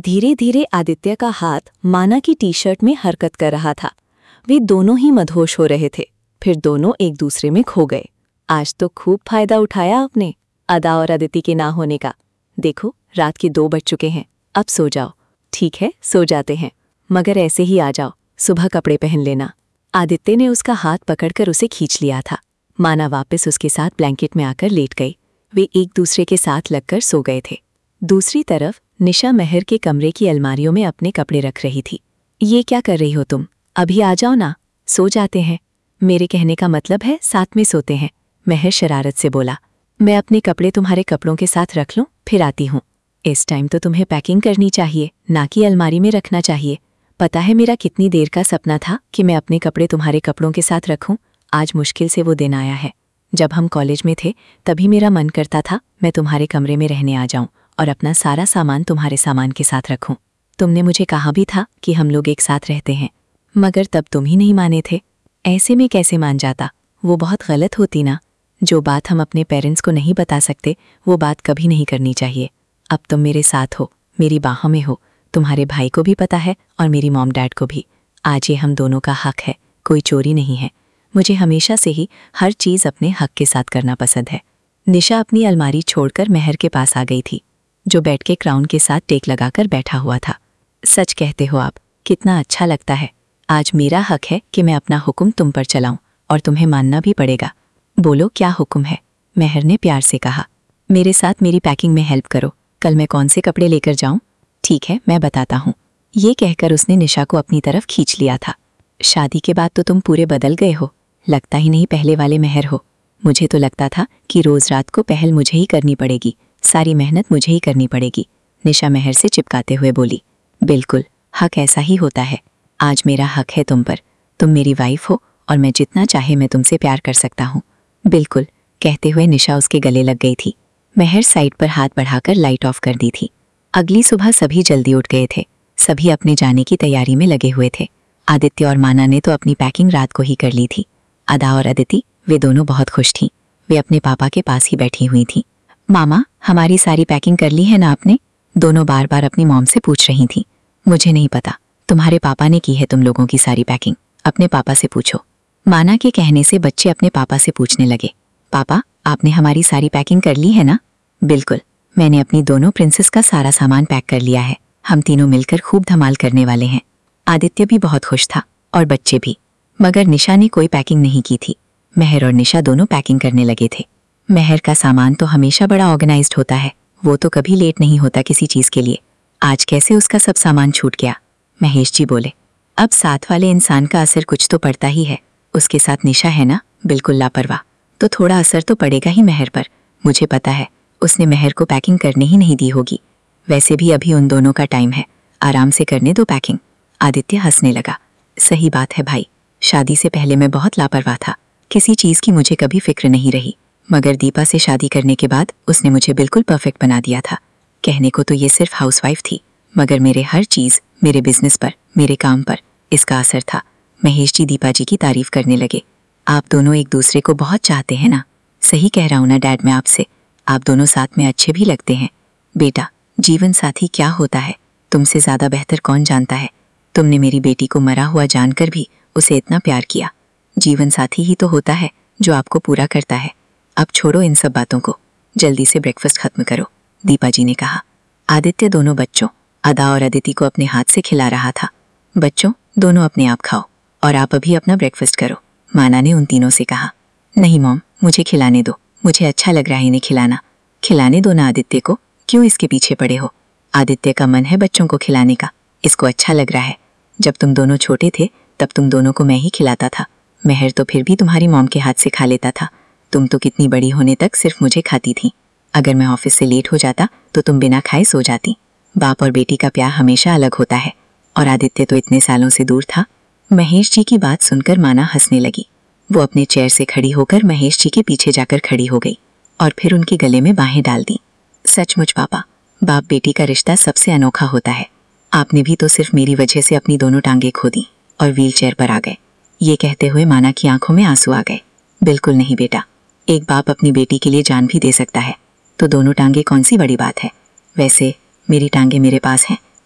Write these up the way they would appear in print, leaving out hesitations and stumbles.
धीरे धीरे आदित्य का हाथ माना की टी-शर्ट में हरकत कर रहा था। वे दोनों ही मदहोश हो रहे थे। फिर दोनों एक दूसरे में खो गए। आज तो खूब फायदा उठाया आपने अदा और अदिति के ना होने का। देखो रात के 2 बज चुके हैं, अब सो जाओ। ठीक है, सो जाते हैं, मगर ऐसे ही आ जाओ, सुबह कपड़े पहन लेना। आदित्य ने उसका हाथ पकड़कर उसे खींच लिया था। माना वापस उसके साथ ब्लैंकेट में आकर लेट गई। वे एक दूसरे के साथ लगकर सो गए थे। दूसरी तरफ निशा महर के कमरे की अलमारियों में अपने कपड़े रख रही थी। ये क्या कर रही हो तुम? अभी आ जाओ ना, सो जाते हैं। मेरे कहने का मतलब है साथ में सोते हैं, महर शरारत से बोला। मैं अपने कपड़े तुम्हारे कपड़ों के साथ रख लूं, फिर आती हूँ। इस टाइम तो तुम्हें पैकिंग करनी चाहिए, ना कि अलमारी में रखना चाहिए। पता है मेरा कितनी देर का सपना था कि मैं अपने कपड़े तुम्हारे कपड़ों के साथ रखूं। आज मुश्किल से वो दिन आया है। जब हम कॉलेज में थे तभी मेरा मन करता था मैं तुम्हारे कमरे में रहने आ जाऊं और अपना सारा सामान तुम्हारे सामान के साथ रखूं। तुमने मुझे कहा भी था कि हम लोग एक साथ रहते हैं, मगर तब तुम ही नहीं माने थे। ऐसे में कैसे मान जाता? वो बहुत गलत होती ना। जो बात हम अपने पेरेंट्स को नहीं बता सकते वो बात कभी नहीं करनी चाहिए। अब तुम मेरे साथ हो, मेरी बाहों में हो। तुम्हारे भाई को भी पता है और मेरी मॉम डैड को भी। आज ये हम दोनों का हक है, कोई चोरी नहीं है। मुझे हमेशा से ही हर चीज़ अपने हक के साथ करना पसंद है। निशा अपनी अलमारी छोड़कर महर के पास आ गई थी, जो बेड के क्राउन के साथ टेक लगाकर बैठा हुआ था। सच कहते हो आप, कितना अच्छा लगता है। आज मेरा हक है कि मैं अपना हुक्म तुम पर चलाऊं और तुम्हें मानना भी पड़ेगा। बोलो क्या हुक्म है? महर ने प्यार से कहा। मेरे साथ मेरी पैकिंग में हेल्प करो। कल मैं कौन से कपड़े लेकर जाऊं? ठीक है, मैं बताता हूँ। ये कहकर उसने निशा को अपनी तरफ खींच लिया था। शादी के बाद तो तुम पूरे बदल गए हो, लगता ही नहीं पहले वाले महर हो। मुझे तो लगता था कि रोज रात को पहल मुझे ही करनी पड़ेगी, सारी मेहनत मुझे ही करनी पड़ेगी। निशा महर से चिपकाते हुए बोली। बिल्कुल, हक ऐसा ही होता है। आज मेरा हक है तुम पर। तुम मेरी वाइफ हो और मैं जितना चाहे मैं तुमसे प्यार कर सकता हूँ। बिल्कुल, कहते हुए निशा उसके गले लग गई थी। महर साइड पर हाथ बढ़ाकर लाइट ऑफ कर दी थी। अगली सुबह सभी जल्दी उठ गए थे। सभी अपने जाने की तैयारी में लगे हुए थे। आदित्य और माना ने तो अपनी पैकिंग रात को ही कर ली थी। अदा और अदिति, वे दोनों बहुत खुश थीं। वे अपने पापा के पास ही बैठी हुई थीं। मामा, हमारी सारी पैकिंग कर ली है ना आपने? दोनों बार बार अपनी मॉम से पूछ रही थीं। मुझे नहीं पता, तुम्हारे पापा ने की है तुम लोगों की सारी पैकिंग, अपने पापा से पूछो। माना के कहने से बच्चे अपने पापा से पूछने लगे। पापा, आपने हमारी सारी पैकिंग कर ली है ना? बिल्कुल, मैंने अपनी दोनों प्रिंसेस का सारा सामान पैक कर लिया है। हम तीनों मिलकर खूब धमाल करने वाले हैं। आदित्य भी बहुत खुश था और बच्चे भी, मगर निशा ने कोई पैकिंग नहीं की थी। महर और निशा दोनों पैकिंग करने लगे थे। महर का सामान तो हमेशा बड़ा ऑर्गेनाइज्ड होता है, वो तो कभी लेट नहीं होता किसी चीज के लिए। आज कैसे उसका सब सामान छूट गया? महेश जी बोले। अब साथ वाले इंसान का असर कुछ तो पड़ता ही है। उसके साथ निशा है ना, बिल्कुल लापरवाह, तो थोड़ा असर तो पड़ेगा ही महर पर। मुझे पता है उसने महर को पैकिंग करने ही नहीं दी होगी। वैसे भी अभी उन दोनों का टाइम है, आराम से करने दो पैकिंग। आदित्य हंसने लगा। सही बात है भाई, शादी से पहले मैं बहुत लापरवाह था। किसी चीज की मुझे कभी फिक्र नहीं रही, मगर दीपा से शादी करने के बाद उसने मुझे बिल्कुल परफेक्ट बना दिया था। कहने को तो ये सिर्फ हाउसवाइफ थी, मगर मेरे हर चीज, मेरे बिजनेस पर, मेरे काम पर इसका असर था। महेश जी दीपा जी की तारीफ करने लगे। आप दोनों एक दूसरे को बहुत चाहते हैं ना? सही कह रहा हूं ना डैड मैं आपसे? आप दोनों साथ में अच्छे भी लगते हैं। बेटा, जीवन साथी क्या होता है तुमसे ज्यादा बेहतर कौन जानता है? तुमने मेरी बेटी को मरा हुआ जानकर भी उसे इतना प्यार किया। जीवन साथी ही तो होता है जो आपको पूरा करता है। अब छोड़ो इन सब बातों को, जल्दी से ब्रेकफास्ट खत्म करो, दीपा जी ने कहा। आदित्य दोनों बच्चों अदा और अदिति को अपने हाथ से खिला रहा था। बच्चों, दोनों अपने आप खाओ और आप अभी अपना ब्रेकफास्ट करो, माना ने उन तीनों से कहा। नहीं मॉम, मुझे खिलाने दो, मुझे अच्छा लग रहा है इन्हें खिलाना। खिलाने दो ना आदित्य को, क्यों इसके पीछे पड़े हो? आदित्य का मन है बच्चों को खिलाने का, इसको अच्छा लग रहा है। जब तुम दोनों छोटे थे तब तुम दोनों को मैं ही खिलाता था। महर तो फिर भी तुम्हारी मॉम के हाथ से खा लेता था। तुम तो कितनी बड़ी होने तक सिर्फ मुझे खाती थी। अगर मैं ऑफिस से लेट हो जाता तो तुम बिना खाए सो जाती। बाप और बेटी का प्यार हमेशा अलग होता है, और आदित्य तो इतने सालों से दूर था। महेश जी की बात सुनकर माना हंसने लगी। वो अपने चेयर से खड़ी होकर महेश जी के पीछे जाकर खड़ी हो गई और फिर उनके गले में बाहें डाल दी। सचमुच पापा, बाप बेटी का रिश्ता सबसे अनोखा होता है। आपने भी तो सिर्फ मेरी वजह से अपनी दोनों टांगें खो दी और व्हील चेयर पर आ गए। ये कहते हुए माना की आंखों में आंसू आ गए। बिल्कुल नहीं बेटा, एक बाप अपनी बेटी के लिए जान भी दे सकता है, तो दोनों टांगे कौन सी बड़ी बात है? वैसे मेरी टांगे मेरे पास हैं,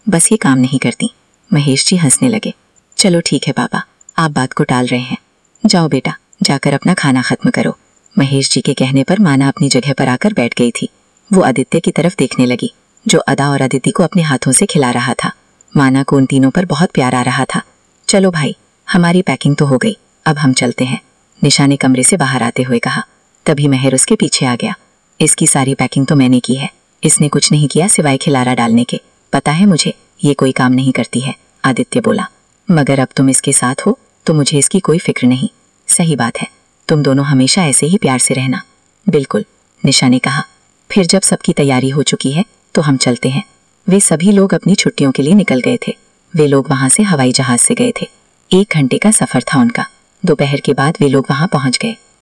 बस ये काम नहीं करती। महेश जी हंसने लगे। चलो ठीक है पापा, आप बात को टाल रहे हैं। जाओ बेटा, जाकर अपना खाना खत्म करो। महेश जी के कहने पर माना अपनी जगह पर आकर बैठ गई थी। वो आदित्य की तरफ देखने लगी, जो अदा और अदिति को अपने हाथों से खिला रहा था। माना को उन तीनों पर बहुत प्यार आ रहा था। चलो भाई, हमारी पैकिंग तो हो गई, अब हम चलते हैं, निशा ने कमरे से बाहर आते हुए कहा। तभी महर उसके पीछे आ गया। इसकी सारी पैकिंग तो मैंने की है, इसने कुछ नहीं किया सिवाय खिलारा डालने के। पता है मुझे, ये कोई काम नहीं करती है, आदित्य बोला। मगर अब तुम इसके साथ हो तो मुझे इसकी कोई फिक्र नहीं। सही बात है, तुम दोनों हमेशा ऐसे ही प्यार से रहना। बिल्कुल, निशा ने कहा। फिर जब सबकी तैयारी हो चुकी है तो हम चलते हैं। वे सभी लोग अपनी छुट्टियों के लिए निकल गए थे। वे लोग वहां से हवाई जहाज से गए थे। 1 घंटे का सफर था उनका। दोपहर के बाद वे लोग वहां पहुंच गए।